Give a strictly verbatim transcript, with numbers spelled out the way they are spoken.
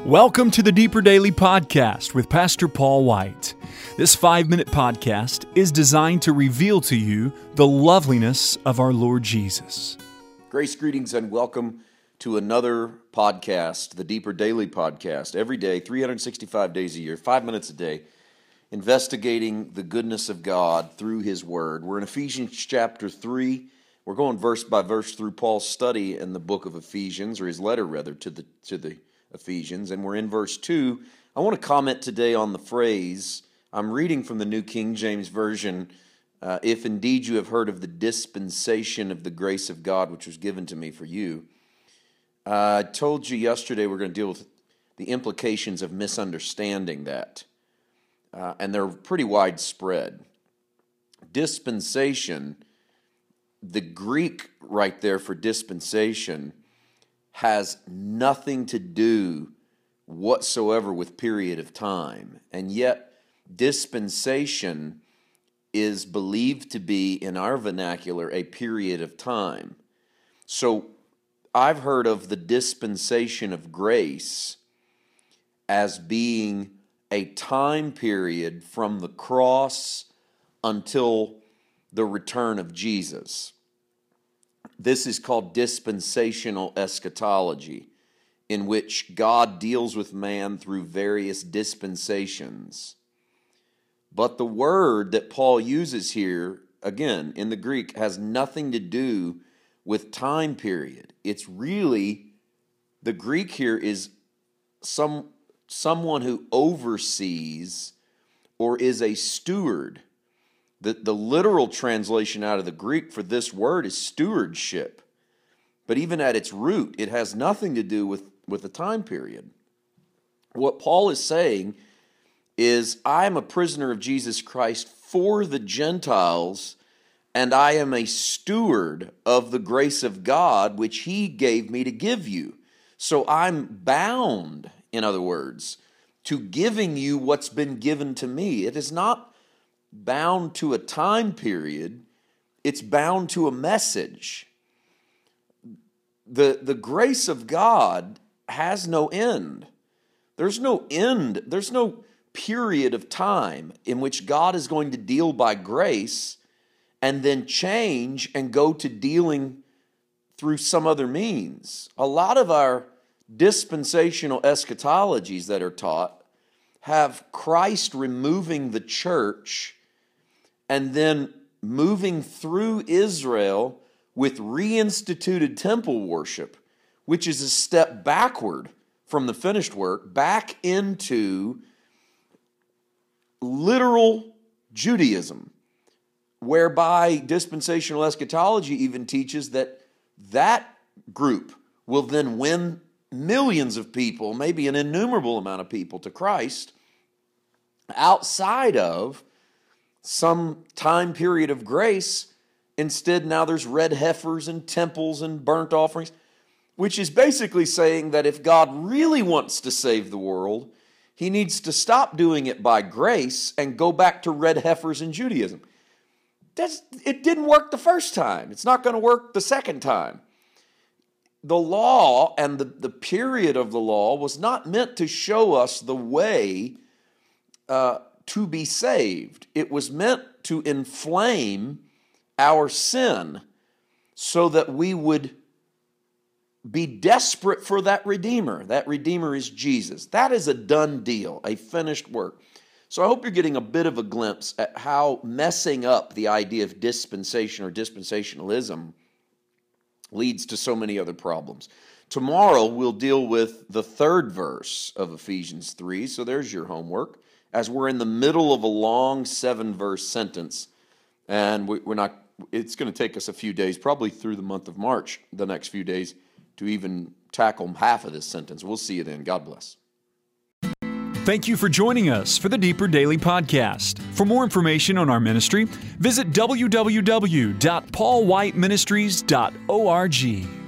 Welcome to the Deeper Daily Podcast with Pastor Paul White. This five-minute podcast is designed to reveal to you the loveliness of our Lord Jesus. Grace, greetings, and welcome to another podcast, the Deeper Daily Podcast. Every day, three hundred sixty-five days a year, five minutes a day, investigating the goodness of God through His Word. We're in Ephesians chapter three. We're going verse by verse through Paul's study in the book of Ephesians, or his letter, rather, to the to the Ephesians, and we're in verse two. I want to comment today on the phrase, I'm reading from the New King James Version, uh, if indeed you have heard of the dispensation of the grace of God which was given to me for you. Uh, I told you yesterday we're going to deal with the implications of misunderstanding that, uh, and they're pretty widespread. Dispensation, the Greek right there for dispensation, has nothing to do whatsoever with period of time. And yet, dispensation is believed to be, in our vernacular, a period of time. So, I've heard of the dispensation of grace as being a time period from the cross until the return of Jesus. This is called dispensational eschatology, in which God deals with man through various dispensations. But the word that Paul uses here, again, in the Greek, has nothing to do with time period. It's really, the Greek here is some someone who oversees or is a steward. The, the literal translation out of the Greek for this word is stewardship. But even at its root, it has nothing to do with, with the time period. What Paul is saying is, I am a prisoner of Jesus Christ for the Gentiles, and I am a steward of the grace of God which He gave me to give you. So I'm bound, in other words, to giving you what's been given to me. It is not bound to a time period, it's bound to a message. The, the grace of God has no end. There's no end, there's no period of time in which God is going to deal by grace and then change and go to dealing through some other means. A lot of our dispensational eschatologies that are taught have Christ removing the church and then moving through Israel with reinstituted temple worship, which is a step backward from the finished work, back into literal Judaism, whereby dispensational eschatology even teaches that that group will then win millions of people, maybe an innumerable amount of people, to Christ outside of some time period of grace. Instead, now there's red heifers and temples and burnt offerings, which is basically saying that if God really wants to save the world, He needs to stop doing it by grace and go back to red heifers in Judaism. That's, it didn't work the first time. It's not going to work the second time. The law and the, the period of the law was not meant to show us the way uh, to be saved. It was meant to inflame our sin so that we would be desperate for that Redeemer. That Redeemer is Jesus. That is a done deal, a finished work. So I hope you're getting a bit of a glimpse at how messing up the idea of dispensation or dispensationalism leads to so many other problems. Tomorrow we'll deal with the third verse of Ephesians three, so there's your homework, as we're in the middle of a long seven-verse sentence, and we, we're not. It's going to take us a few days, probably through the month of March, the next few days, to even tackle half of this sentence. We'll see you then. God bless. Thank you for joining us for the Deeper Daily Podcast. For more information on our ministry, visit w w w dot paul white ministries dot org.